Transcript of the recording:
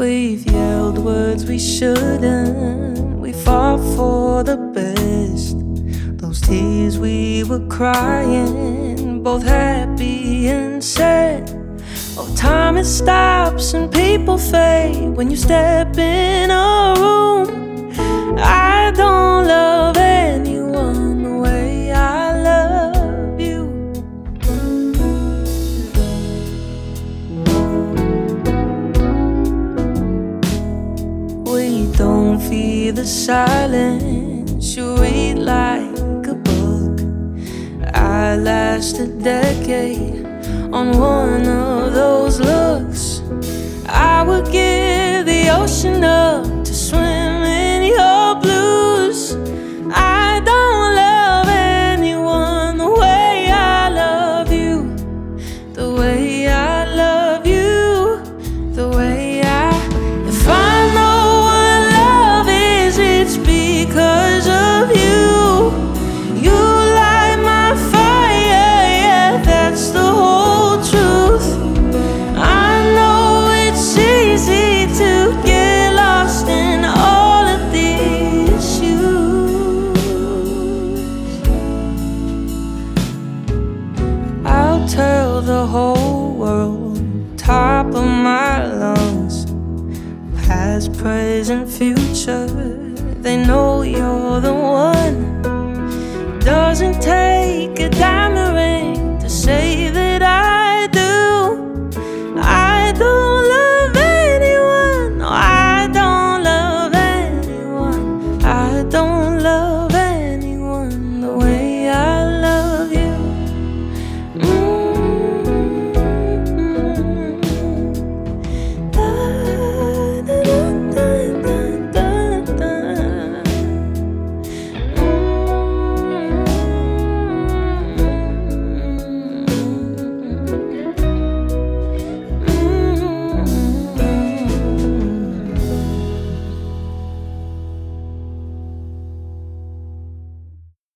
We've yelled words we shouldn't. We fought for the best. Those tears we were crying, both happy and sad. Oh, time it stops and people fade when you step in a room. I don't love anyone the way I love you. We don't fear the silence. You read like a book. I last a decade on one of those looks. I would give the ocean up to swim in your blues. I don't love anyone the way I love you, the way I love you, the way if I know what love is, it's because of you. You light my fire, yeah, that's the whole truth. I know it's easy to get lost in all of the issues. I'll tell the whole world, top of my lungs, past, present, future, they know you're the one.